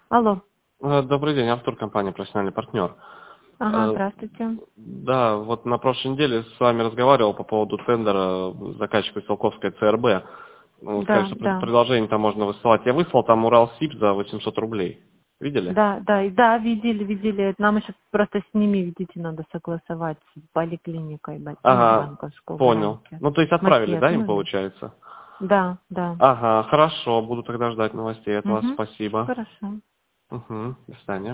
Алло. Добрый день, Артур, компания «Профессиональный партнер». Ага, здравствуйте. Да, вот на прошлой неделе с вами разговаривал по поводу тендера заказчика Селковская ЦРБ. Ну, сказали, Да, что да. предложение там можно высылать. Я выслал там Уралсиб за 800 рублей. Видели? Да, видели. Нам еще просто с ними, видите, надо согласовать с поликлиникой, Ага, банковскую в понял. Уралке. Ну, то есть отправили, Макет, да, им получается? да. Ага, хорошо, буду тогда ждать новостей от вас. Угу. Спасибо. Хорошо. Угу, до свидания.